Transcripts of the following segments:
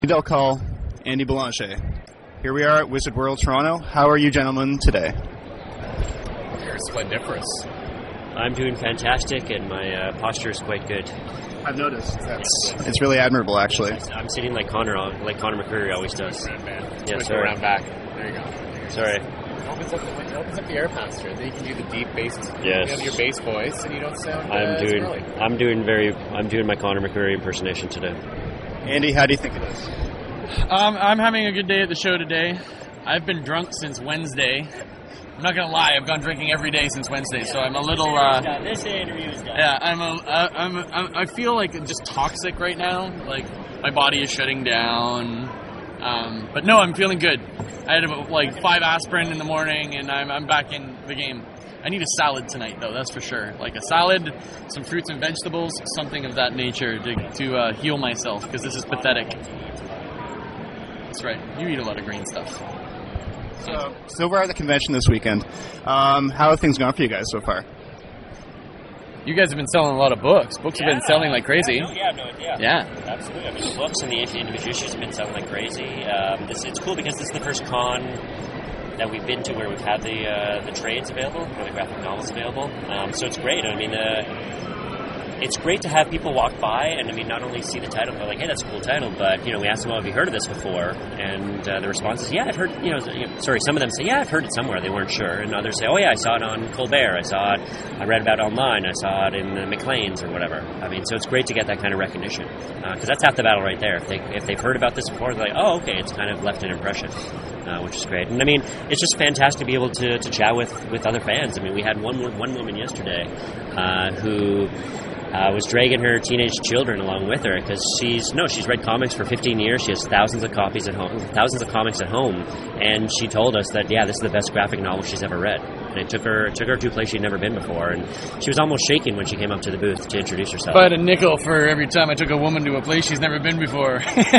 Del Call, Andy Belanger. Here we are at Wizard World Toronto. How are you gentlemen today? You're splendiferous. I'm doing fantastic, and my posture is quite good. I've noticed. It's really admirable, actually. I'm sitting like Connor McCreary always does. Yeah, sorry. Around back. There you go. Sorry. Opens up the air pasture. Then you can do the deep bass. Yes. You have your bass voice, and you don't sound. I'm doing my Connor McCreary impersonation today. Andy, how do you think it is? I'm having a good day at the show today. I've been drunk since Wednesday. I'm not gonna lie, I've gone drinking every day since Wednesday, so I'm a little. This interview is done. Yeah, I feel like just toxic right now. Like my body is shutting down. But no, I'm feeling good. I had like 5 aspirin in the morning, and I'm back in the game. I need a salad tonight, though, that's for sure. Like a salad, some fruits and vegetables, something of that nature to heal myself, because this is pathetic. That's right. You eat a lot of green stuff. So we're at the convention this weekend. How have things gone for you guys so far? You guys have been selling a lot of books. Books have been selling like crazy. Yeah, absolutely. I mean, the books and the individual issues have been selling like crazy. It's cool because this is the first con that we've been to where we've had the trades available, or the graphic novels available. So it's great. I mean, it's great to have people walk by and, I mean, not only see the title, but like, hey, that's a cool title, but, you know, we asked them, well, have you heard of this before? And the response is, yeah, I've heard, some of them say, yeah, I've heard it somewhere. They weren't sure. And others say, oh, yeah, I saw it on Colbert. I read about it online. I saw it in the Maclean's or whatever. I mean, so it's great to get that kind of recognition, because that's half the battle right there. If they've heard about this before, they're like, oh, okay, it's kind of left an impression. Which is great. And I mean, it's just fantastic to be able to chat with other fans. I mean, we had one woman yesterday who was dragging her teenage children along with her because she's read comics for 15 years. She has thousands of comics at home, and she told us that, yeah, this is the best graphic novel she's ever read. And it took her to a place she'd never been before, and she was almost shaking when she came up to the booth to introduce herself. I had a nickel for every time I took a woman to a place she's never been before.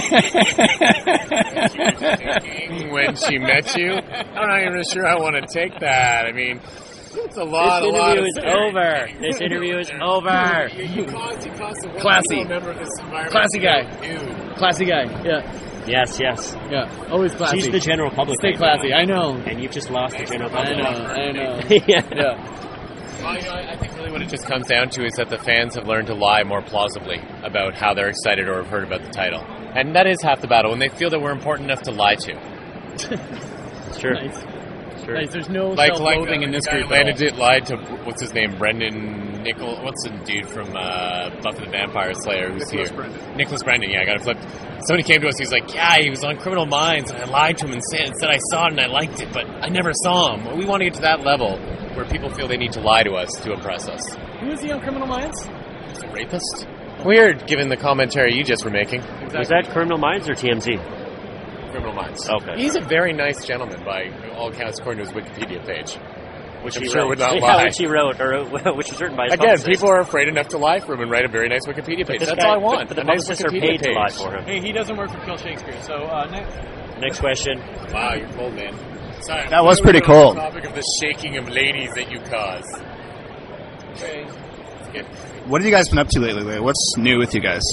When she met you, I'm not even sure I want to take that. I mean, it's a lot. This interview is over. This interview is over. You caused a Classy. member of this environment. Classy guy. Dude. Classy guy. Yeah. Yes. Yeah. Always classy. She's the general public. Stay classy. I know. And you've just lost the general public. I know. Yeah. Well, I think really what it just comes down to is that the fans have learned to lie more plausibly about how they're excited or have heard about the title. And that is half the battle, when they feel that we're important enough to lie to. It's true. Nice. Sure. Nice. There's no self-loathing in this group. Lied to, what's his name, Brendan Nichol. What's the dude from Buffy the Vampire Slayer who's here? Nicholas Brendan, yeah, I got it flipped. Somebody came to us, he's like, yeah, he was on Criminal Minds, and I lied to him and said I saw it and I liked it, but I never saw him. We want to get to that level where people feel they need to lie to us to impress us. Who is he on Criminal Minds? He's a rapist? Weird, given the commentary you just were making. Exactly. Was that Criminal Minds or TMZ? Criminal Minds. Okay. He's a very nice gentleman by all accounts according to his Wikipedia page. Which I'm he sure wrote. would not lie. Which he wrote, or which was written by his Again, publicist. people are afraid enough to lie for him and write a very nice Wikipedia page. That's all I want. But the nice publicists are Wikipedia paid page. to lie for him. Hey, he doesn't work for Kill Shakespeare, so Next question. Wow, you're cold, man. Sorry, That was pretty cold. The topic of the shaking of ladies that you cause. Okay. What have you guys been up to lately? What's new with you guys?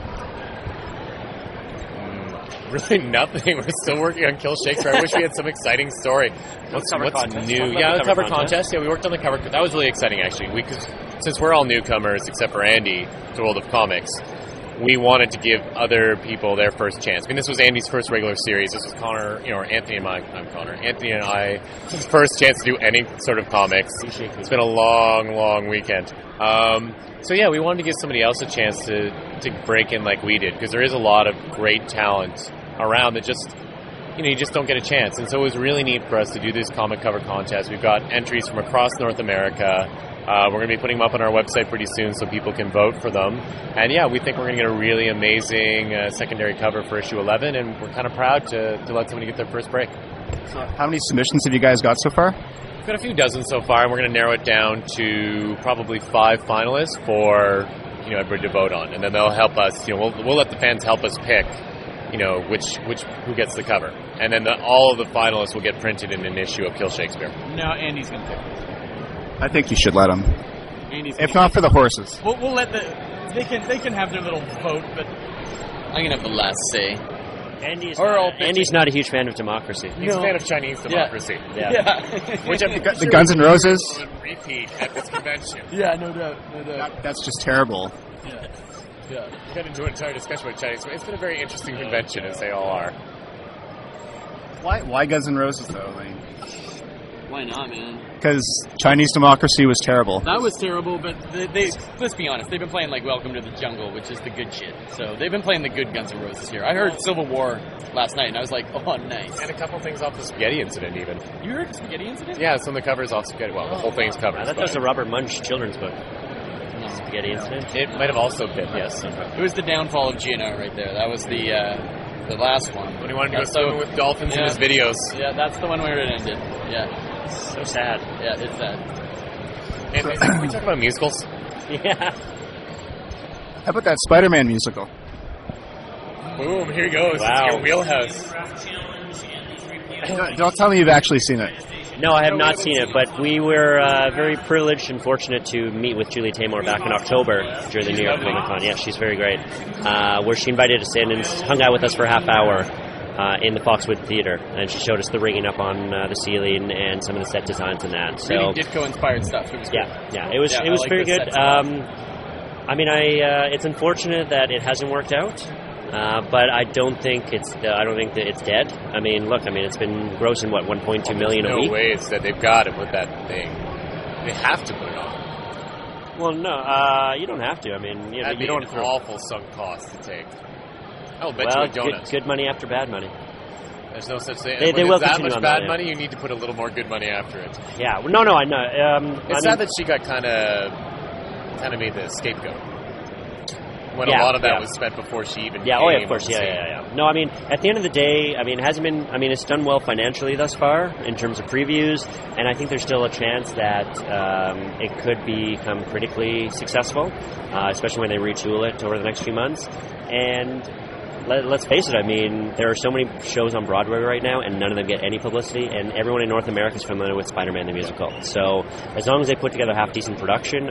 Really nothing. We're still working on Kill Shakespeare. I wish we had some exciting story. What's new? Yeah, the cover contest. Yeah, we worked on the cover. That was really exciting, actually. Since we're all newcomers, except for Andy, to the world of comics, we wanted to give other people their first chance. I mean, this was Andy's first regular series. This was Connor, or Anthony and Anthony and I, his first chance to do any sort of comics. It's been a long, long weekend. So yeah, we wanted to give somebody else a chance to break in like we did, because there is a lot of great talent around that just, you just don't get a chance. And so it was really neat for us to do this comic cover contest. We've got entries from across North America. We're going to be putting them up on our website pretty soon so people can vote for them. And yeah, we think we're going to get a really amazing secondary cover for issue 11, and we're kind of proud to let somebody get their first break. So how many submissions have you guys got so far? We've got a few dozen so far, and we're going to narrow it down to probably 5 finalists for everybody to vote on, and then they'll help us. We'll let the fans help us pick, who gets the cover, and then all of the finalists will get printed in an issue of Kill Shakespeare. No, Andy's going to pick. I think you should let them. If not for the horses. We'll let they can have their little vote, but I'm going to have the last say. Andy's not a huge fan of democracy. He's a fan of Chinese democracy. Yeah. Which I'm The Guns N' Roses. on repeat at this convention. Yeah, no doubt. That's just terrible. Yeah. We got into an entire discussion about Chinese. It's been a very interesting convention, as they all are. Why Guns N' Roses though? Why not, man? Because Chinese democracy was terrible. That was terrible, but they let's be honest, they've been playing like Welcome to the Jungle, which is the good shit. So they've been playing the good Guns N' Roses here. I heard Civil War last night, and I was like, oh, nice. And a couple things off the Spaghetti Incident, even. You heard the Spaghetti Incident? Yeah, some of the covers off Spaghetti. Well, the whole thing's covered. I thought that was a Robert Munch children's book. Spaghetti Incident. It might have also been, yes. It was the downfall of GNR right there. That was the last one. When he wanted to go swimming with dolphins in his videos. Yeah, that's the one where it ended. Yeah. So sad. Yeah, it's sad. And can we talk about musicals? Yeah. How about that Spider-Man musical? Boom, here goes. Wow. It's your wheelhouse. Don't tell me you've actually seen it. No, I have not seen it, but we were very privileged and fortunate to meet with Julie Taymor back in October during the New York Comic Con. Yeah, she's very great. Where she invited us in and hung out with us for a half hour in the Foxwood Theater, and she showed us the rigging up on the ceiling and some of the set designs and that. So really Ditko-inspired stuff. It was yeah, it was like very good. It's unfortunate that it hasn't worked out. But I don't think that it's dead. I mean, look, it's been grossing, what, 1.2 million a week? No way it's that they've got to put that thing. They have to put it on. Well, no, you don't have to. That'd you don't be an awful sunk cost to take. I'll bet you a donut. Good money after bad money. There's no such thing. They will that continue much on bad that, money, you need to put a little more good money after it. Yeah, no, I know. It's sad that she got kind of made the scapegoat. When a lot of that was spent before she even came. Oh, yeah, of course, yeah. No, at the end of the day, it hasn't been, it's done well financially thus far in terms of previews, and I think there's still a chance that it could become critically successful, especially when they retool it over the next few months. And let's face it, there are so many shows on Broadway right now, and none of them get any publicity, and everyone in North America is familiar with Spider-Man the musical. So as long as they put together a half-decent production,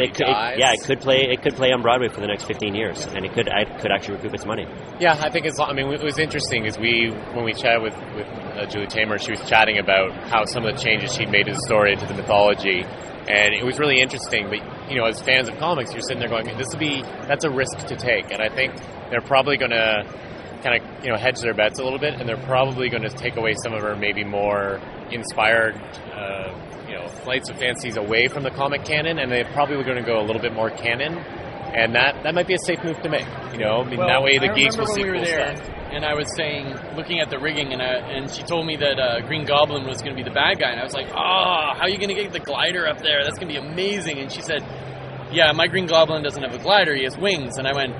it could play on Broadway for the next 15 years, and it could actually recoup its money. Yeah, I think it was interesting is when we chatted with Julie Taymor, she was chatting about how some of the changes she'd made to the story, to the mythology, and it was really interesting. But as fans of comics, you're sitting there going, that's a risk to take, and I think they're probably going to kind of hedge their bets a little bit, and they're probably going to take away some of her maybe more inspired flights of fancies away from the comic canon, and they're probably going to go a little bit more canon, and that might be a safe move to make. That way the geeks will see cool stuff. And I was saying, looking at the rigging, and she told me that Green Goblin was going to be the bad guy, and I was like, how are you going to get the glider up there? That's going to be amazing. And she said, yeah, my Green Goblin doesn't have a glider, he has wings. And I went,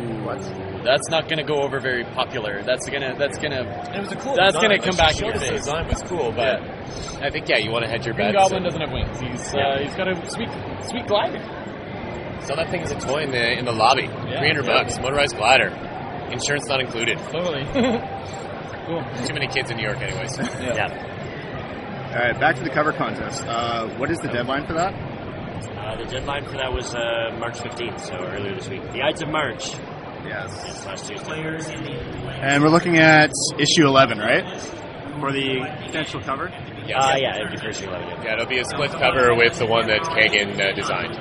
that's not going to go over very popular. That's gonna. It was a cool. That's going to come back in your face. The design was cool, but I think you want to hedge your bets. Green Goblin doesn't have wings. He's got a sweet glider. So that thing is a toy in the lobby. $300, motorized glider, insurance not included. Totally. Cool. Too many kids in New York, anyways. Yeah. All right, back to the cover contest. What is the deadline for that? The deadline for that was March 15th, so earlier this week. The Ides of March. Yes. Last Tuesday. And we're looking at issue 11, right? For the potential cover? Yeah, it'll be for issue 11. Yeah, it'll be a split cover with the one that Kagan designed.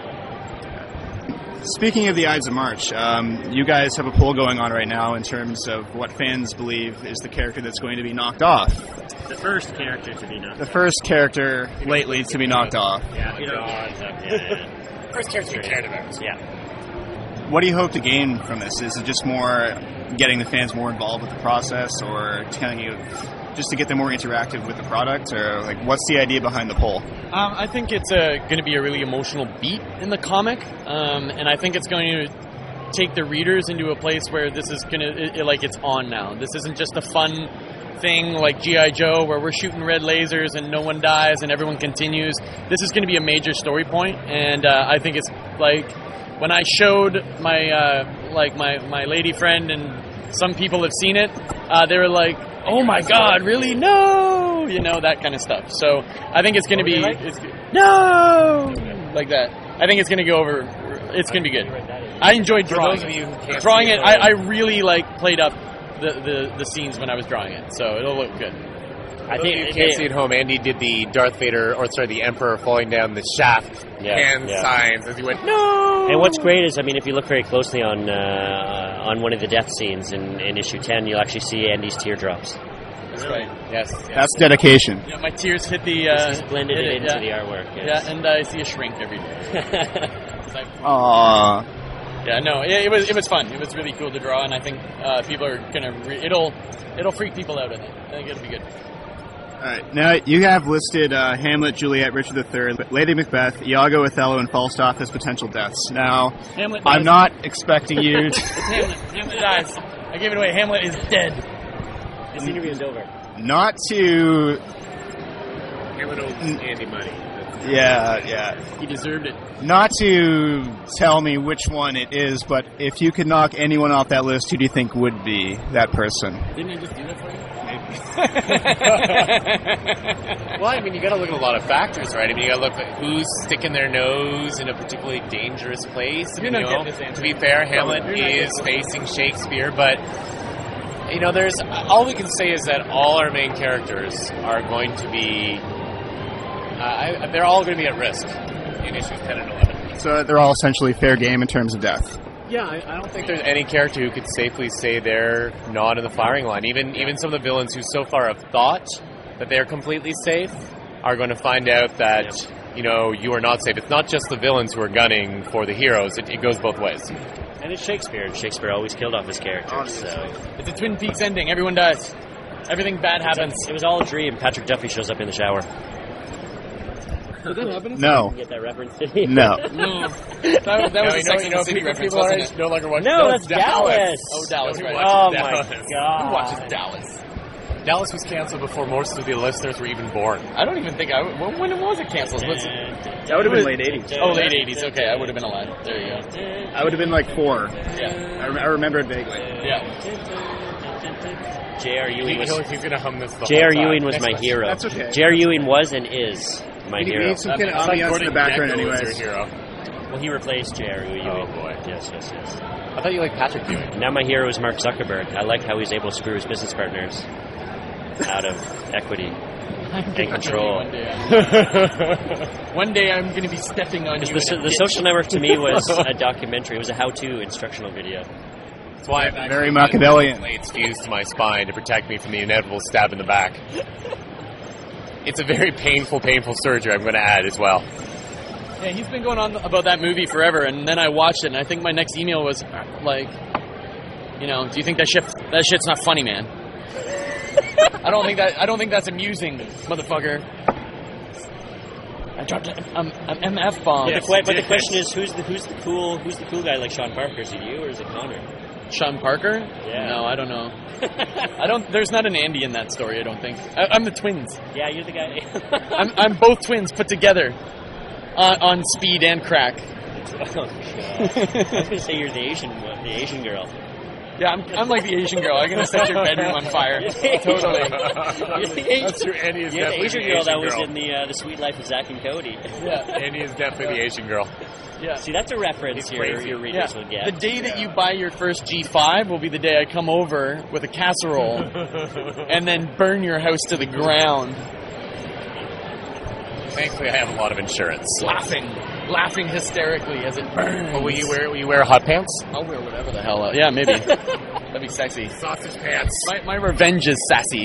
Speaking of the Ides of March, you guys have a poll going on right now in terms of what fans believe is the character that's going to be knocked off. The first character to be knocked off. The first character lately to be knocked off. Yeah, First character you cared about. Yeah. What do you hope to gain from this? Is it just more getting the fans more involved with the process, or just to get them more interactive with the product, or what's the idea behind the poll? I think it's going to be a really emotional beat in the comic, and I think it's going to take the readers into a place where this is going to it's on now. This isn't just a fun thing like G.I. Joe where we're shooting red lasers and no one dies and everyone continues. This is going to be a major story point, and I think it's when I showed my my lady friend, and some people have seen it, they were like, oh my god, really? No! That kind of stuff. So I think it's going to be... No! Like that. I think it's going to go over... It's going to be good. I enjoyed drawing it. Drawing it, I really played up the scenes when I was drawing it, so it'll look good. I think you can't see at home. Andy did the the Emperor falling down the shaft signs as he went, no! And what's great is, if you look very closely on one of the death scenes in issue 10, you'll actually see Andy's teardrops. That's right. Yes. That's dedication. Yeah, my tears hit the... He's blended it into the artwork. Yes. Yeah, and I see a shrink every day. Aww. Yeah, no, it was fun. It was really cool to draw, and I think people are gonna... It'll freak people out, I think. I think it'll be good. All right. Now, you have listed Hamlet, Juliet, Richard III, Lady Macbeth, Iago, Othello, and Falstaff as potential deaths. Now, Hamlet I'm not expecting you to... It's Hamlet. Hamlet dies. I gave it away. Hamlet is dead. This interview is over. Not to... Hamlet owes Andy money. Yeah. He deserved it. Not to tell me which one it is, but if you could knock anyone off that list, who do you think would be that person? Didn't he just do that for you? Well, you got to look at a lot of factors, right? You got to look at who's sticking their nose in a particularly dangerous place. To be fair, Hamlet is facing Shakespeare, but there's all we can say is that all our main characters are going to be they're all going to be at risk in issues 10 and 11. So they're all essentially fair game in terms of death. Yeah, I don't think there's any character who could safely say they're not in the firing line. Even some of the villains who so far have thought that they're completely safe are going to find out that, you are not safe. It's not just the villains who are gunning for the heroes. It goes both ways. And it's Shakespeare, and Shakespeare always killed off his characters. So. It's a Twin Peaks ending. Everyone dies. Everything bad happens. It was all a dream. Patrick Duffy shows up in the shower. Did that happen? No. Get that reference? Did he? No. That was a Sex and the City reference, People wasn't it? no longer watch. No, that's Dallas. Oh, Dallas, right. Oh, Dallas. my God. Who watches Dallas? Dallas was canceled before most of the listeners were even born. I don't even think when was it canceled? That would have been late 80s. Oh, late 80s. Okay, I would have been alive. There you go. I would have been like 4. Yeah. I remember it vaguely. Yeah. J.R. Ewing was... He's going to hum this the J.R. whole time. Ewing was Next my question. hero. That's okay. J.R. Ewing was and is my We hero. need some kind of ambiance in the background anyways. Your hero. Well, he replaced J.R. Ewing. Oh, boy. Yes. I thought you liked Patrick Ewing. Now my hero is Mark Zuckerberg. I like how he's able to screw his business partners out of equity and control. One day I'm going to be stepping on you. The Social Network to me was a documentary. It was a how-to instructional video. That's why I've Very Machiavellian. blades fused to my spine to protect me from the inevitable stab in the back. It's a very painful surgery, I'm going to add as well. Yeah, he's been going on about that movie forever, and then I watched it, and I think my next email was like, do you think that shit's not funny, man? I don't think that's amusing, motherfucker. I dropped an MF bomb. But the question is, who's the cool guy like Sean Parker? Is it you or is it Connor? Sean Parker? Yeah. No, I don't know. There's not an Andy in that story, I don't think. I'm the twins. Yeah, you're the guy. I'm both twins put together on speed and crack. Oh, God. I was going to say you're the Asian girl. Yeah, I'm like the Asian girl. I'm going to set your bedroom on fire. Totally. That's true. Andy is definitely the Asian the girl Asian that was girl. in the Sweet Life of Zack and Cody. Yeah. Andy is definitely the Asian girl. Yeah. See, that's a reference your readers would get. The day that you buy your first G5 will be the day I come over with a casserole and then burn your house to the ground. Thankfully, I have a lot of insurance. Laughing hysterically as it burns. Well, will you wear hot pants? I'll wear whatever the hell. Yeah, maybe. That'd be sexy. Sausage pants. My revenge is sassy.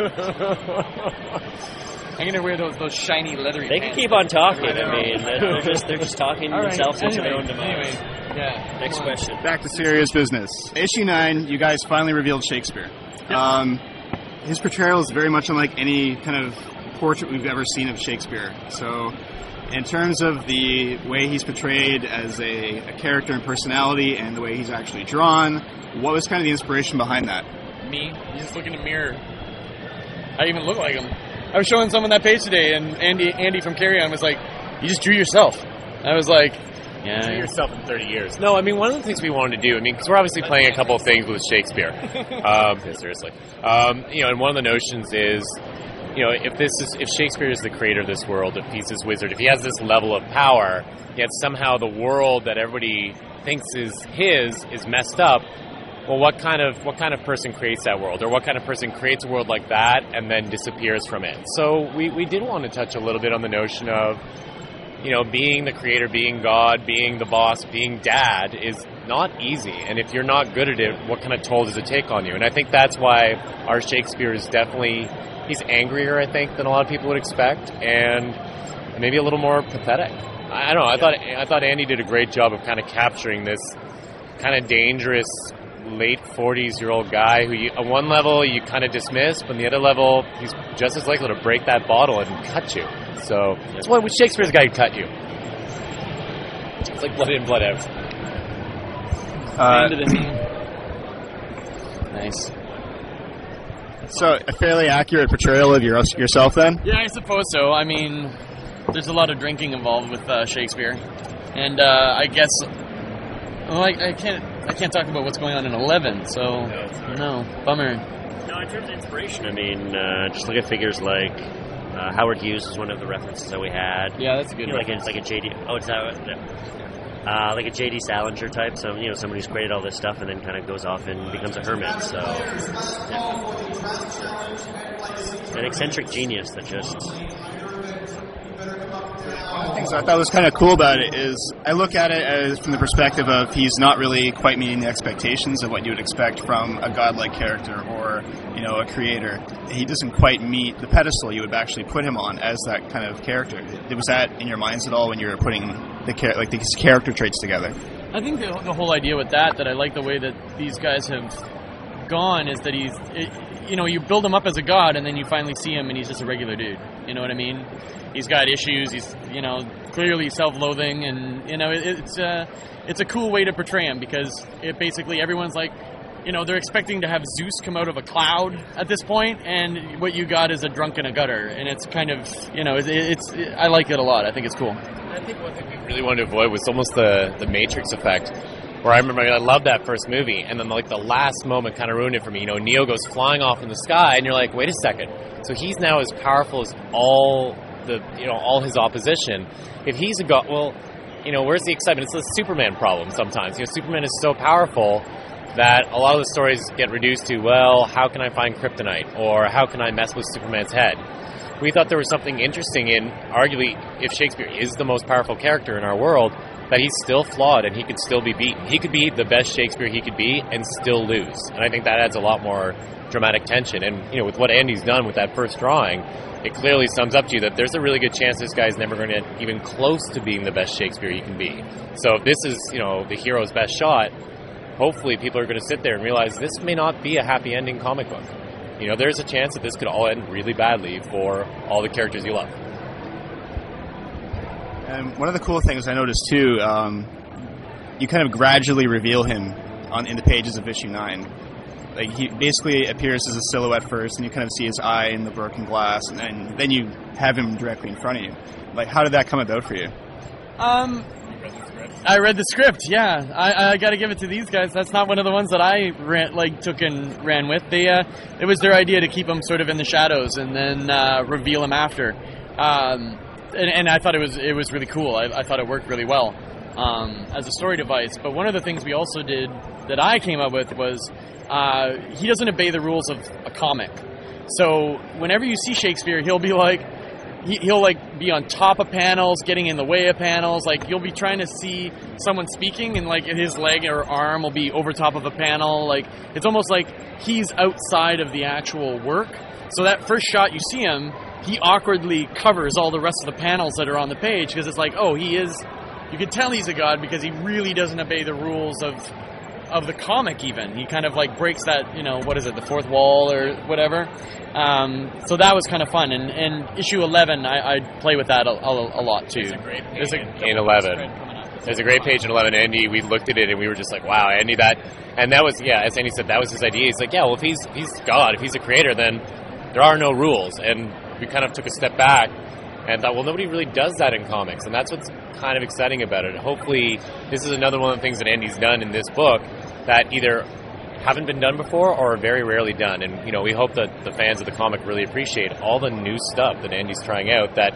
I'm gonna wear those shiny leathery They pants. can keep on talking. They're just talking themselves into their own demise. Yeah. Next question. Back to serious business. Issue 9, you guys finally revealed Shakespeare. His portrayal is very much unlike any kind of portrait we've ever seen of Shakespeare. So, in terms of the way he's portrayed as a character and personality and the way he's actually drawn, what was kind of the inspiration behind that? Me? You just look in the mirror. I even look like him. I was showing someone that page today, and Andy from Carry On was like, "You just drew yourself." I was like, "Yeah." See yourself in 30 years. No, one of the things we wanted to do, because we're obviously playing a couple of things with Shakespeare. Seriously. And one of the notions is, if Shakespeare is the creator of this world, if he's this wizard, if he has this level of power, yet somehow the world that everybody thinks is his is messed up, well, what kind of person creates that world, or what kind of person creates a world like that and then disappears from it? So we did want to touch a little bit on the notion of, being the creator, being God, being the boss, being dad is not easy. And if you're not good at it, what kind of toll does it take on you? And I think that's why our Shakespeare is definitely, he's angrier, I think, than a lot of people would expect, and maybe a little more pathetic. I don't know. I thought Andy did a great job of kind of capturing this kind of dangerous late 40s-year-old guy who, on one level, you kind of dismiss, but on the other level, he's just as likely to break that bottle and cut you. So that's why Shakespeare's guy would cut you. It's like blood in, blood out. Nice. So, a fairly accurate portrayal of yourself, then? Yeah, I suppose so. I mean, there's a lot of drinking involved with Shakespeare, and I guess, I can't talk about what's going on in 11. So no, bummer. No, in terms of inspiration, I mean, just look at figures like Howard Hughes is one of the references that we had. Yeah, that's a good. Like a J.D. Oh, it's like a J.D. Salinger type. So somebody who's created all this stuff and then kind of goes off and becomes a hermit. So an eccentric genius that just. One of the things I thought was kind of cool about it is I look at it as from the perspective of he's not really quite meeting the expectations of what you would expect from a godlike character or, a creator. He doesn't quite meet the pedestal you would actually put him on as that kind of character. Was that in your minds at all when you were putting these character traits together? I think the whole idea with that I like the way that these guys have gone is that you build him up as a god and then you finally see him and he's just a regular dude. You know what I mean? He's got issues. He's, clearly self-loathing, and it's a cool way to portray him because it basically everyone's like, they're expecting to have Zeus come out of a cloud at this point, and what you got is a drunk in a gutter, and it's kind of, I like it a lot. I think it's cool. I think one thing we really wanted to avoid was almost the Matrix effect, where I remember I loved that first movie, and then the last moment kind of ruined it for me. Neo goes flying off in the sky, and you're like, wait a second. So he's now as powerful as all his opposition. If he's a god, where's the excitement? It's the Superman problem sometimes. Superman is so powerful that a lot of the stories get reduced to, how can I find kryptonite? Or how can I mess with Superman's head? We thought there was something interesting in, arguably, if Shakespeare is the most powerful character in our world, that he's still flawed and he could still be beaten. He could be the best Shakespeare he could be and still lose. And I think that adds a lot more dramatic tension. And, with what Andy's done with that first drawing, it clearly sums up to you that there's a really good chance this guy's never going to get even close to being the best Shakespeare he can be. So if this is, the hero's best shot, hopefully people are going to sit there and realize this may not be a happy ending comic book. There's a chance that this could all end really badly for all the characters you love. And one of the cool things I noticed too, you kind of gradually reveal him in the pages of issue 9. Like he basically appears as a silhouette first, and you kind of see his eye in the broken glass, and then you have him directly in front of you. Like, how did that come about for you? I read the script. Yeah, I got to give it to these guys. That's not one of the ones that I took and ran with. It was their idea to keep him sort of in the shadows and then reveal him after. And I thought it was really cool. I thought it worked really well as a story device. But one of the things we also did that I came up with was he doesn't obey the rules of a comic. So whenever you see Shakespeare, he'll be he'll be on top of panels, getting in the way of panels. Like you'll be trying to see someone speaking, and his leg or arm will be over top of a panel. Like it's almost like he's outside of the actual work. So that first shot you see him, he awkwardly covers all the rest of the panels that are on the page because it's like, oh, he is. You can tell he's a god because he really doesn't obey the rules of the comic. Even he kind of breaks that, what is it, the fourth wall or whatever. So that was kind of fun. And issue 11, I play with that a lot too. There's a great page in 11. There's a great page in 11. Andy, we looked at it and we were just like, wow, Andy, that. And that was, as Andy said, that was his idea. He's like, well, if he's God, if he's a creator, then there are no rules. And we kind of took a step back and thought, well, nobody really does that in comics, and that's what's kind of exciting about it. Hopefully, this is another one of the things that Andy's done in this book that either haven't been done before or are very rarely done. And, we hope that the fans of the comic really appreciate all the new stuff that Andy's trying out that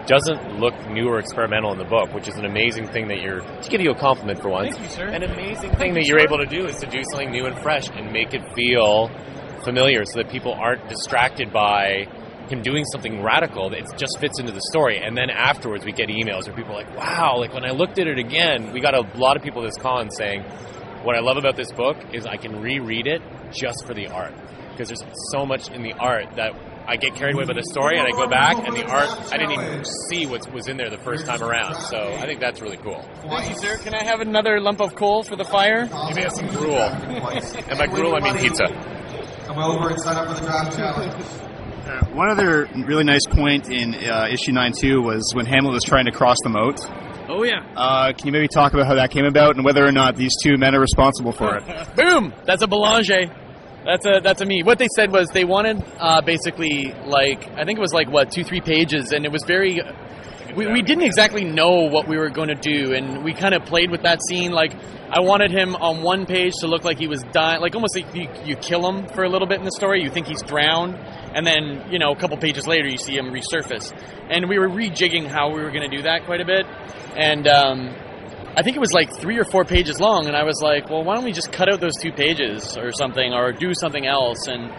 doesn't look new or experimental in the book, which is an amazing thing that to give you a compliment for once. Thank you, sir. An amazing thing that you're able to do is to do something new and fresh and make it feel familiar so that people aren't distracted by him doing something radical that just fits into the story. And then afterwards we get emails where people are like, wow, like when I looked at it again, we got a lot of people this con saying, what I love about this book is I can reread it just for the art. Because there's so much in the art that I get carried away by the story and I go back and the art, I didn't even see what was in there the first time around. So I think that's really cool. Thank you, sir. Can I have another lump of coal for the fire? Maybe have some gruel. And by gruel, I mean pizza. Come over and sign up for the draft challenge. One other really nice point in issue 9-2 was when Hamlet was trying to cross the moat. Oh, yeah. Can you maybe talk about how that came about and whether or not these two men are responsible for it? Boom! That's a Belanger. That's a me. What they said was they wanted basically I think it was 2-3 pages, and it was very. We didn't exactly know what we were going to do, and we kind of played with that scene. I wanted him on one page to look like he was dying, almost like you kill him for a little bit in the story. You think he's drowned, and then a couple pages later you see him resurface. And we were rejigging how we were going to do that quite a bit, and I think it was 3 or 4 pages long, and I was like, well, why don't we just cut out those 2 pages or something, or do something else? And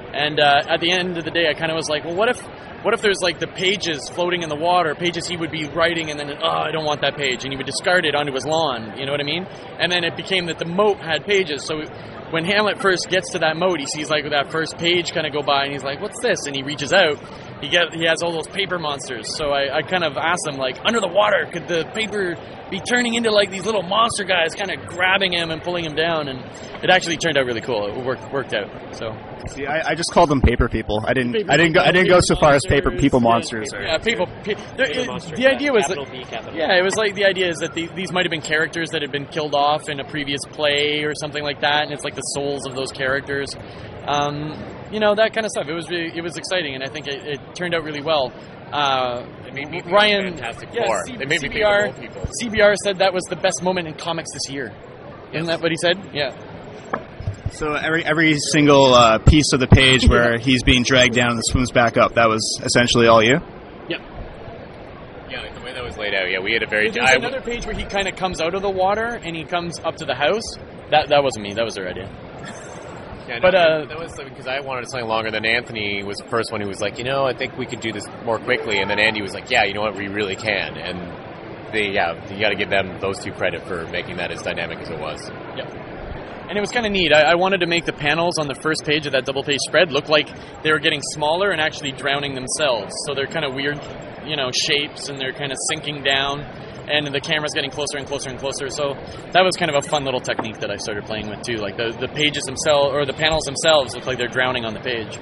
at the end of the day, I kind of was like, well, what if there's the pages floating in the water, pages he would be writing, and then, I don't want that page, and he would discard it onto his lawn, you know what I mean? And then it became that the moat had pages, so when Hamlet first gets to that moat, he sees that first page kind of go by, and he's like, what's this? And he reaches out, he has all those paper monsters, so I kind of asked him, under the water, could the paper be turning into these little monster guys kind of grabbing him and pulling him down? And it actually turned out really cool. It worked out. So see, I just called them paper people. I didn't go so far as paper people monsters. Yeah, people. The idea was that, it was the idea is that these might have been characters that had been killed off in a previous play or something like that, and it's the souls of those characters. That kind of stuff. It was exciting, and I think it turned out really well. It made me Ryan, Fantastic Four. It made me think of old people. CBR said that was the best moment in comics this year. Isn't that what he said? Yeah. So every single piece of the page where he's being dragged down and swims back up, that was essentially all you? Yep. Yeah, the way that was laid out, we had a very... There's another page where he kind of comes out of the water and he comes up to the house. That wasn't me. That was their idea. Yeah, no, but that was because I wanted something longer than Anthony was the first one who was like, I think we could do this more quickly, and then Andy was like, yeah, you know what, we really can, and you got to give them those two credit for making that as dynamic as it was. Yep. And it was kind of neat. I wanted to make the panels on the first page of that double page spread look like they were getting smaller and actually drowning themselves. So they're kind of weird, shapes, and they're kind of sinking down, and the camera's getting closer and closer and closer. So that was kind of a fun little technique that I started playing with too. The pages themselves, or the panels themselves, look like they're drowning on the page.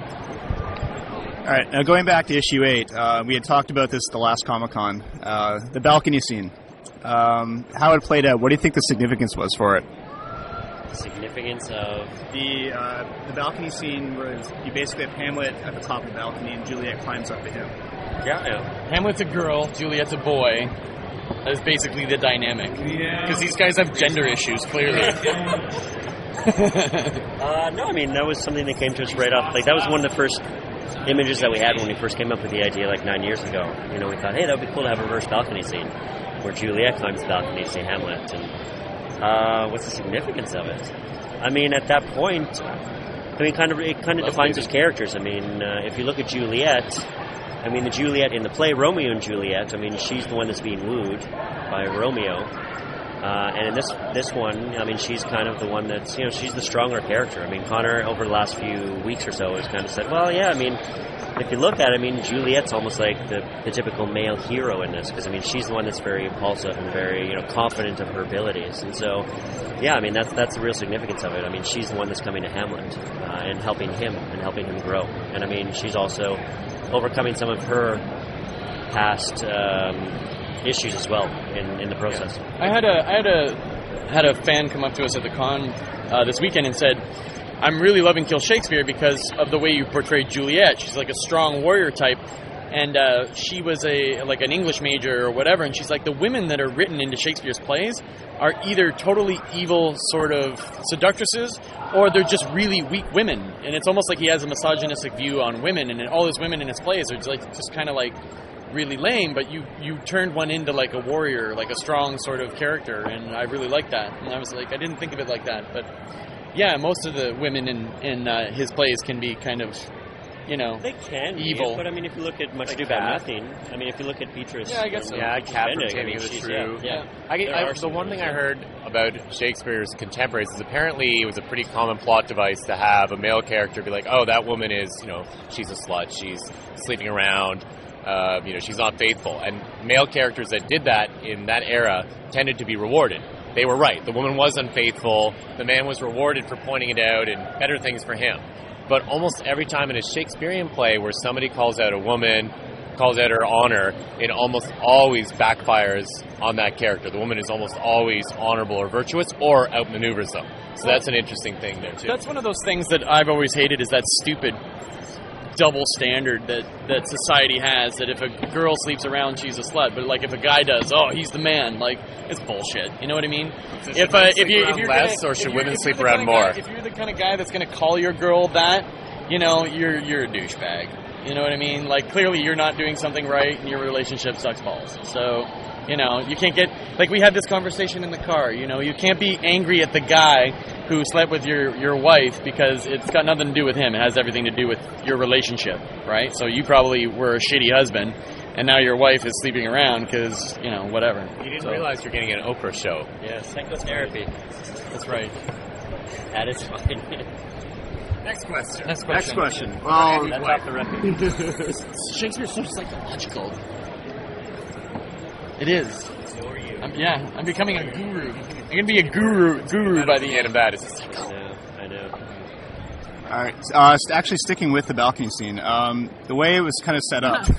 All right, now going back to issue 8, we had talked about this at the last Comic-Con. The balcony scene, how it played out. What do you think the significance was for it? Significance of the balcony scene where you basically have Hamlet at the top of the balcony and Juliet climbs up to him. Yeah. Hamlet's a girl, Juliet's a boy. That is basically the dynamic. Yeah. Because these guys have gender issues, clearly. No, I mean, that was something that came to us right off. That was one of the first images that we had when we first came up with the idea 9 years ago. We thought, hey, that would be cool to have a reverse balcony scene where Juliet climbs the balcony to see Hamlet. And what's the significance of it? I mean, at that point, it kind of defines his characters. I mean, if you look at Juliet, the Juliet in the play, Romeo and Juliet, she's the one that's being wooed by Romeo. And in this one, she's kind of the one that's, she's the stronger character. Connor, over the last few weeks or so, has kind of said, well, yeah, if you look at it, Juliet's almost like the typical male hero in this, because, she's the one that's very impulsive and very, confident of her abilities. And so, yeah, that's the real significance of it. She's the one that's coming to Hamlet and helping him grow. And, she's also overcoming some of her past issues as well in the process. I had a fan come up to us at the con this weekend and said, I'm really loving Kill Shakespeare because of the way you portrayed Juliet. She's like a strong warrior type, and she was an English major or whatever, and she's like, the women that are written into Shakespeare's plays are either totally evil sort of seductresses, or they're just really weak women, and it's almost like he has a misogynistic view on women, and all his women in his plays are just kind of really lame, but you turned one into like a warrior, like a strong sort of character, and I really liked that. And I was like, I didn't think of it like that, but yeah, most of the women in his plays can be kind of, you know, they can evil. Be, but I mean, if you look at Much Ado About Nothing, I mean, if you look at Beatrice, yeah, I guess so. Yeah, Cat from Benedict, Taming of the Shrew. Yeah. The one thing I heard about Shakespeare's contemporaries is apparently it was a pretty common plot device to have a male character be like, oh, that woman is, you know, she's a slut, she's sleeping around, you know, she's not faithful. And male characters that did that in that era tended to be rewarded. They were right. The woman was unfaithful. The man was rewarded for pointing it out and better things for him. But almost every time in a Shakespearean play where somebody calls out a woman, calls out her honor, it almost always backfires on that character. The woman is almost always honorable or virtuous or outmaneuvers them. So that's an interesting thing there, too. That's one of those things that I've always hated, is that stupid double standard that society has, that if a girl sleeps around, she's a slut, but like if a guy does, oh, he's the man. Like, it's bullshit. You know what I mean? So if you're less, or should women sleep around more? If you're the kind of guy that's going to call your girl that, you know, you're a douchebag. You know what I mean? Like, clearly you're not doing something right, and your relationship sucks balls. So, you know, you can't get, like, we had this conversation in the car, you know, you can't be angry at the guy who slept with your wife, because it's got nothing to do with him. It has everything to do with your relationship, right? So you probably were a shitty husband, and now your wife is sleeping around because, you know, whatever. You didn't realize you're getting an Oprah show. Yeah, psychotherapy. That's right. That is fine. Next question. Next question. Well, That's off the record. Shakespeare's so psychological. It is. So are you. I'm becoming a guru. I'm going to be a guru by the end of that. I know. all right. Actually, sticking with the balcony scene, the way it was kind of set up.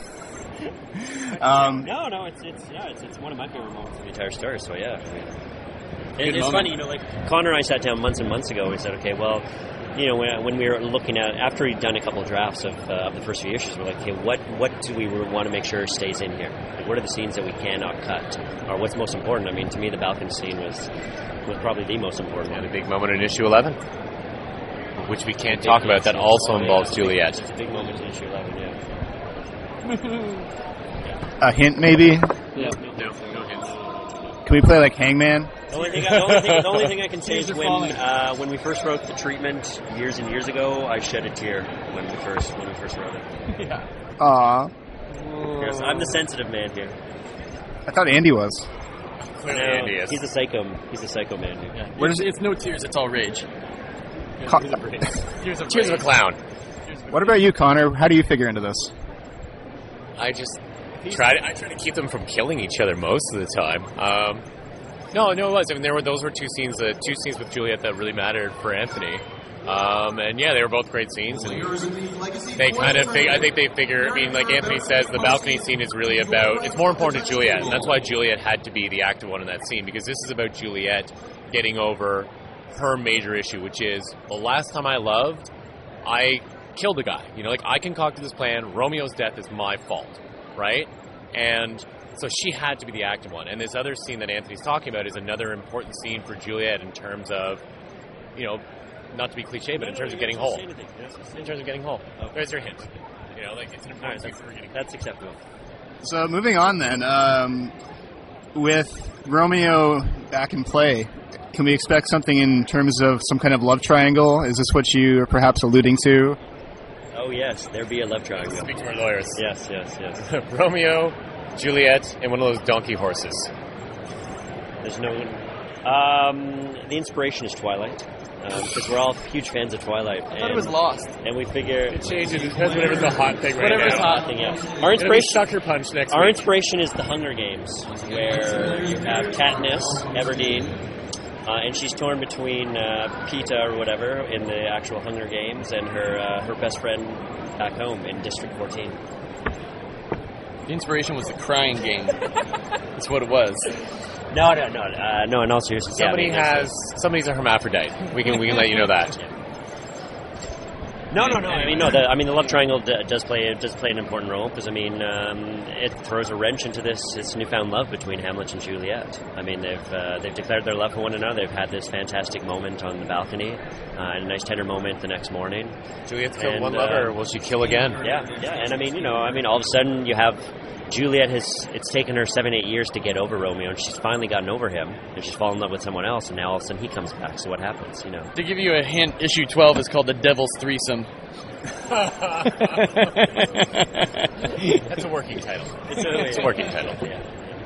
No, it's one of my favorite moments of the entire story. So yeah, it's funny, you know, like Connor and I sat down months and months ago. We said, okay, well, you know, when we were looking at, after we'd done a couple of drafts of the first few issues, we're like, okay, what do we want to make sure stays in here? Like, what are the scenes that we cannot cut, or what's most important? I mean, to me, the balcony scene was probably the most important. And a big moment in issue 11, which we can't talk about. That also involves Juliet. It's a big moment in issue 11. Yeah. A hint, maybe? Yeah. No hints. Can we play like Hangman? The only thing I can say is when we first wrote The Treatment years and years ago, I shed a tear when we first wrote it. Yeah. Aw. Yes, I'm the sensitive man here. I thought Andy was. Clearly Andy is. He's a psycho man here. Yeah. It's no tears, it's all rage. Tears of a clown. What about you, Connor? How do you figure into this? I try to keep them from killing each other most of the time. No, it was. I mean, those were two scenes with Juliet that really mattered for Anthony. And yeah, they were both great scenes. And they I think they figure, I mean, like Anthony says, the balcony scene is really about, it's more important to Juliet. And that's why Juliet had to be the active one in that scene, because this is about Juliet getting over her major issue, which is, the last time I loved, I killed a guy. You know, like, I concocted this plan, Romeo's death is my fault, right? And so she had to be the active one. And this other scene that Anthony's talking about is another important scene for Juliet in terms of, you know, not to be cliche, but in terms of getting whole. In terms of getting whole. Oh. There's your hint. You know, like, it's an important thing for getting whole. That's acceptable. So moving on then, with Romeo back in play, can we expect something in terms of some kind of love triangle? Is this what you are perhaps alluding to? Oh yes, there be a love triangle. Speak to our lawyers. Yes. Romeo, Juliet, and one of those donkey horses. There's no... the inspiration is Twilight. Because we're all huge fans of Twilight. I thought it was Lost. And we figure... It changes. It depends whatever's the hot thing right Whatever's now. hot. Yeah. Our inspiration... Sucker Punch next Our week. inspiration is the Hunger Games, where you have Katniss Everdeen, and she's torn between PETA or whatever in the actual Hunger Games and her best friend back home in District 14. The inspiration was the crying game. That's what it was. No, in all seriousness. Somebody's a hermaphrodite. We can let you know that. No. The love triangle does play an important role, because it throws a wrench into this newfound love between Hamlet and Juliet. I mean, they've declared their love for one another. They've had this fantastic moment on the balcony, and a nice tender moment the next morning. Juliet's killed one lover. Will she kill again? Yeah. And all of a sudden you have Juliet it's taken her 7-8 years to get over Romeo, and she's finally gotten over him, and she's fallen in love with someone else, and now all of a sudden he comes back. So what happens, you know? To give you a hint, issue 12 is called The Devil's Threesome. That's a working title. It's a working title, yeah.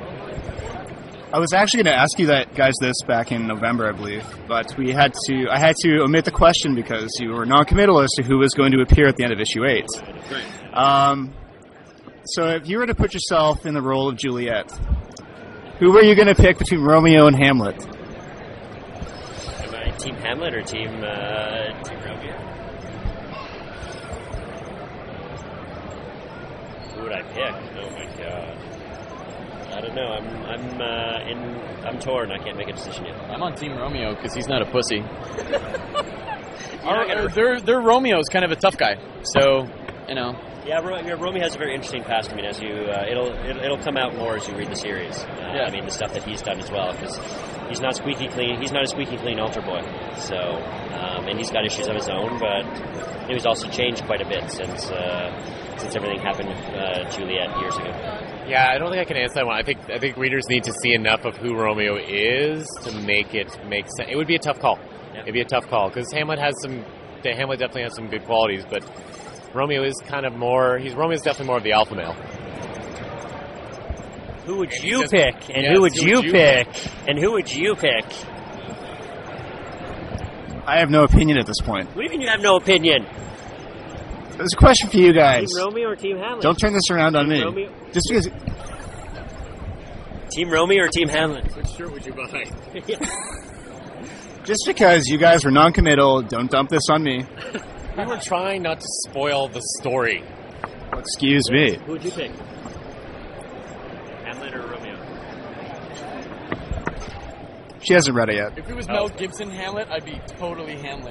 I was actually going to ask you that, guys, this back in November, I believe, but I had to omit the question because you were non-committal as to who was going to appear at the end of issue 8. Right. So if you were to put yourself in the role of Juliet, who were you going to pick between Romeo and Hamlet? Am I Team Hamlet or Team Romeo? Who would I pick? Oh my god. I don't know. I'm torn. I can't make a decision yet. I'm on Team Romeo because he's not a pussy. Their Romeo's kind of a tough guy, so you know. Yeah, Romeo has a very interesting past. I mean, as you, it'll come out more as you read the series. Yeah. I mean, the stuff that he's done as well, because he's not squeaky clean. He's not a squeaky clean altar boy. So, and he's got issues of his own, but he's also changed quite a bit since everything happened with Juliet years ago. Yeah, I don't think I can answer that one. I think readers need to see enough of who Romeo is to make it make sense. It would be a tough call. Yeah. It'd be a tough call because Hamlet definitely has some good qualities, but Romeo is Romeo's definitely more of the alpha male. Who would you pick? And who would you pick? And who would you pick? I have no opinion at this point. What do you mean you have no opinion? There's a question for you guys. Team Romeo or Team Hamlet? Don't turn this around on me. Romeo? Just because... Team Romeo or Team Hamlet? Which shirt would you buy? Just because you guys were non-committal, don't dump this on me. We were trying not to spoil the story. Excuse me. Who would you pick? Hamlet or Romeo? She hasn't read it yet. If it was Mel Gibson Hamlet, I'd be totally Hamlet.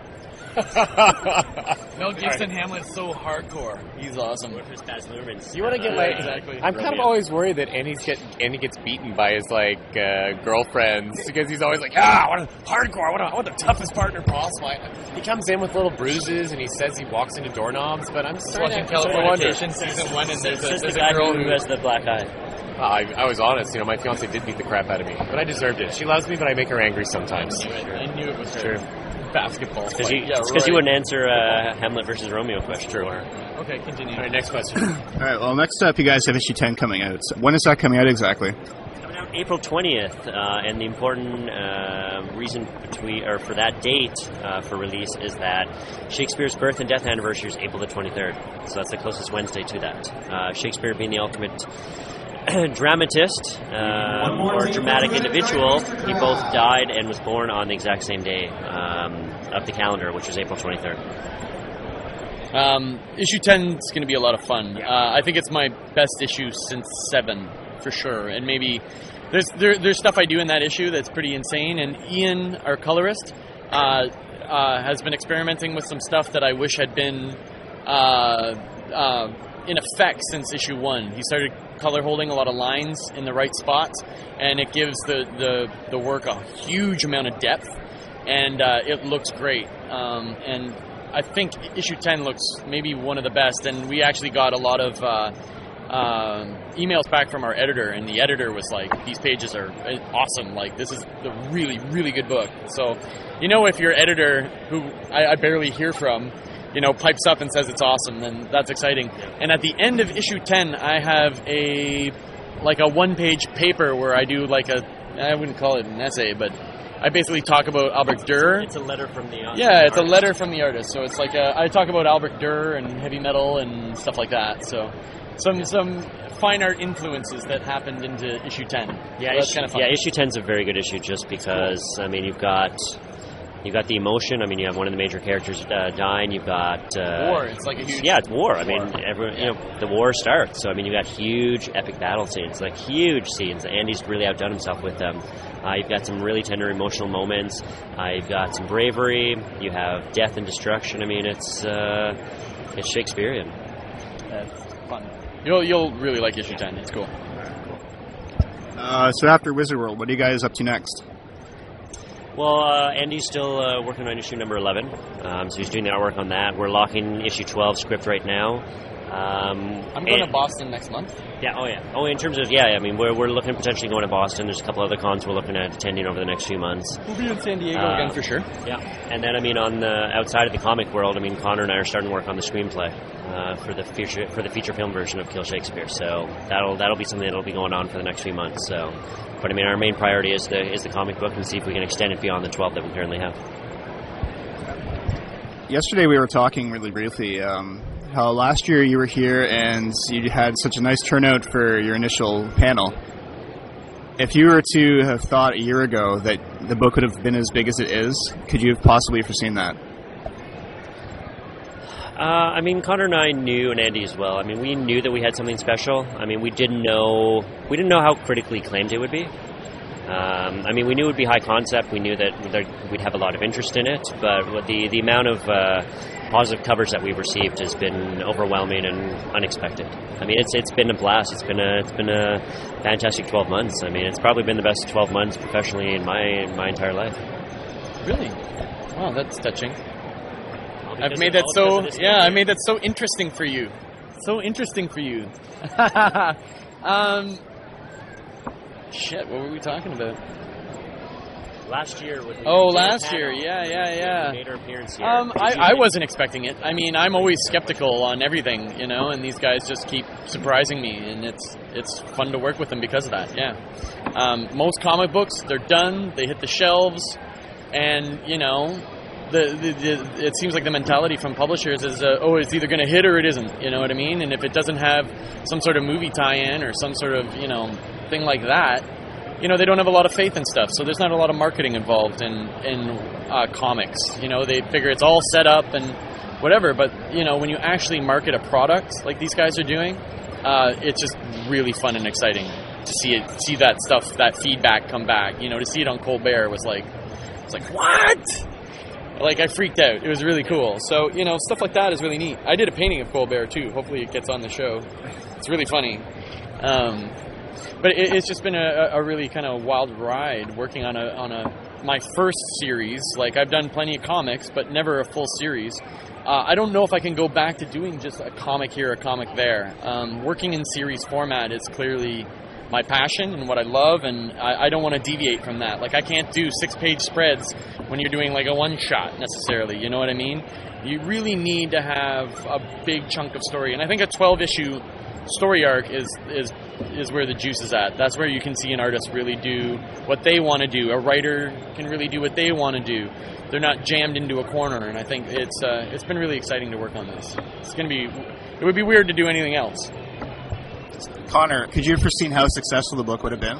Mel Gibson Hamlet's so hardcore. He's awesome. What if it's Baz Luhrmann's? You want to get exactly. I'm kind of always worried that Andy gets beaten by his girlfriends because he's always like, what a hardcore. I want the toughest partner possible. He comes in with little bruises and he says he walks into doorknobs, but I'm just watching Californication season 1 and there's the a girl who has the black eye. I was honest, my fiance did beat the crap out of me, but I deserved it. She loves me, but I make her angry sometimes. I knew it was true. Basketball. Because you wouldn't answer Hamlet versus Romeo question. True. Okay, continue. All right, next question. All right, well, next up, you guys have issue 10 coming out. When is that coming out exactly? Coming out April 20th, and the important reason for that date for release is that Shakespeare's birth and death anniversary is April the 23rd. So that's the closest Wednesday to that. Shakespeare being the ultimate dramatist or dramatic individual, he both died and was born on the exact same day of the calendar, which was April 23rd. Issue 10 is going to be a lot of fun. I think it's my best issue since 7, for sure. And maybe there's stuff I do in that issue that's pretty insane. And Ian, our colorist, has been experimenting with some stuff that I wish had been in effect since issue 1. He started color holding a lot of lines in the right spots, and it gives the work a huge amount of depth, and it looks great. And I think issue 10 looks maybe one of the best, and we actually got a lot of emails back from our editor, and the editor was like, these pages are awesome, like this is a really, really good book. So, if your editor, who I barely hear from, pipes up and says it's awesome, then that's exciting. And at the end of issue 10, I have a one-page paper where I do I wouldn't call it an essay, but I basically talk about Albert Dürer. It's a letter from the artist. Yeah, it's a letter from the artist. So it's I talk about Albert Dürer and heavy metal and stuff like that. So some fine art influences that happened into issue 10. Yeah, so that's kind of fun. Yeah, issue 10 is a very good issue just because, you've got the emotion. You have one of the major characters dying. You've got war. It's like a huge... Yeah, it's war. The war starts. So, you've got huge epic battle scenes, huge scenes. Andy's really outdone himself with them. You've got some really tender emotional moments. You've got some bravery. You have death and destruction. It's Shakespearean. That's fun. You'll really like issue 10. It's cool. So after Wizard World, what are you guys up to next? Well, Andy's still working on issue number 11, so he's doing the artwork on that. We're locking issue 12 script right now. I'm going to Boston next month. Yeah. Oh, yeah. Oh, in terms of I mean, we're looking at potentially going to Boston. There's a couple other cons we're looking at attending over the next few months. We'll be in San Diego again for sure. Yeah. And then I mean, on the outside of the comic world, I mean, Connor and I are starting to work on the screenplay for the feature film version of Kill Shakespeare. So that'll be something that'll be going on for the next few months. So, but I mean, our main priority is the comic book and see if we can extend it beyond the 12 that we currently have. Yesterday we were talking really briefly how last year you were here and you had such a nice turnout for your initial panel. If you were to have thought a year ago that the book would have been as big as it is, could you have possibly foreseen that? I mean, Connor and I knew, and Andy as well. I mean, we knew that we had something special. I mean, we didn't know how critically acclaimed it would be. I mean, we knew it would be high concept. We knew that we'd have a lot of interest in it. But the amount of positive covers that we've received has been overwhelming and unexpected. I mean, it's been a blast. It's been a fantastic 12 months. I mean, it's probably been the best 12 months professionally in my entire life. Really? Wow, that's touching. I made that so interesting for you. So interesting for you. Shit, what were we talking about? Last year. Last year. Yeah. Made our appearance here. I wasn't expecting it. I mean, I'm always skeptical on everything, and these guys just keep surprising me, and it's fun to work with them because of that, yeah. Most comic books, they're done, they hit the shelves, and, it seems like the mentality from publishers is, it's either going to hit or it isn't, you know what I mean? And if it doesn't have some sort of movie tie-in or some sort of, thing like that, they don't have a lot of faith in stuff. So there's not a lot of marketing involved in comics. They figure it's all set up and whatever. But, when you actually market a product like these guys are doing, it's just really fun and exciting to see that stuff, that feedback come back. To see it on Colbert was like, what? Like, I freaked out. It was really cool. So, stuff like that is really neat. I did a painting of Colbert, too. Hopefully it gets on the show. It's really funny. But it's just been a really kind of wild ride working on my first series. Like, I've done plenty of comics, but never a full series. I don't know if I can go back to doing just a comic here, a comic there. Working in series format is clearly my passion and what I love, and I don't want to deviate from that. Like, I can't do 6-page spreads when you're doing like a one-shot necessarily, you know what I mean? You really need to have a big chunk of story, and I think a 12-issue story arc is where the juice is at. That's where you can see an artist really do what they want to do. A writer can really do what they want to do. They're not jammed into a corner, and I think it's been really exciting to work on this. It would be weird to do anything else. Connor, could you have foreseen how successful the book would have been?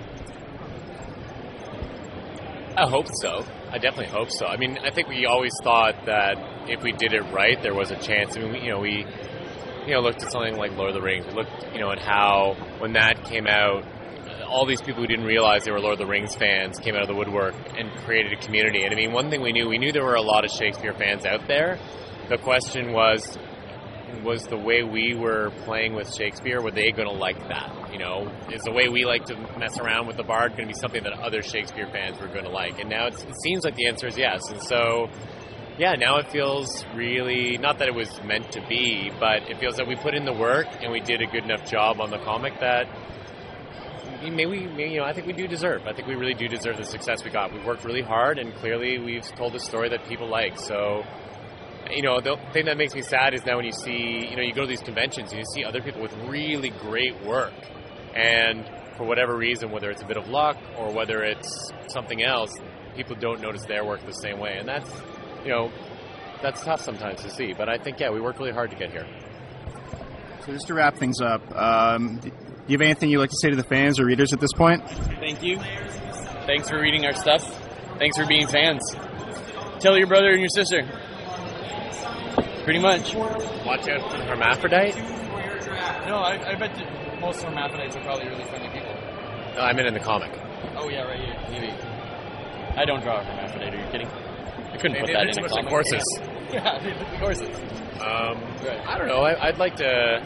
I hope so. I definitely hope so. I mean, I think we always thought that if we did it right, there was a chance. I mean, we looked at something like Lord of the Rings. We looked, at how when that came out, all these people who didn't realize they were Lord of the Rings fans came out of the woodwork and created a community. And I mean, one thing we knew there were a lot of Shakespeare fans out there. The question was the way we were playing with Shakespeare, were they going to like that? Is the way we like to mess around with the Bard going to be something that other Shakespeare fans were going to like? And now it seems like the answer is yes. And so, yeah, now it feels really, not that it was meant to be, but it feels that we put in the work and we did a good enough job on the comic that maybe I think we do deserve. I think we really do deserve the success we got. We've worked really hard, and clearly we've told a story that people like. So, the thing that makes me sad is now when you see, you go to these conventions and you see other people with really great work, and for whatever reason, whether it's a bit of luck or whether it's something else, people don't notice their work the same way. And that's tough sometimes to see. But I think, we worked really hard to get here. So just to wrap things up, do you have anything you'd like to say to the fans or readers at this point? Thank you. Thanks for reading our stuff. Thanks for being fans. Tell your brother and your sister. Pretty much. Watch out for the hermaphrodite? No, I bet most hermaphrodites are probably really friendly people. No, I meant in the comic. Oh, yeah, right here. Maybe. I don't draw a hermaphrodite. Are you kidding? I couldn't put that in a comic. Like horses. Yeah, they look like horses. Right. I don't know. I'd like to...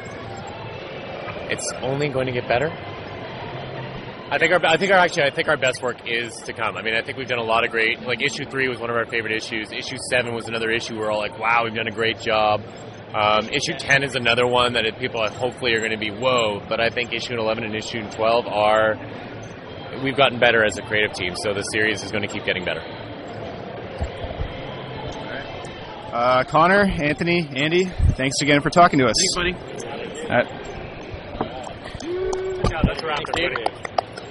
It's only going to get better. I think our best work is to come. I mean, I think we've done a lot of great. Like issue 3 was one of our favorite issues. Issue 7 was another issue where we're all like, "Wow, we've done a great job." Issue 10 is another one that people hopefully are going to be whoa, but I think issue 11 and issue 12 we've gotten better as a creative team, so the series is going to keep getting better. Connor, Anthony, Andy, thanks again for talking to us. Thanks, buddy. All right. Yeah, that's a wrap, everybody.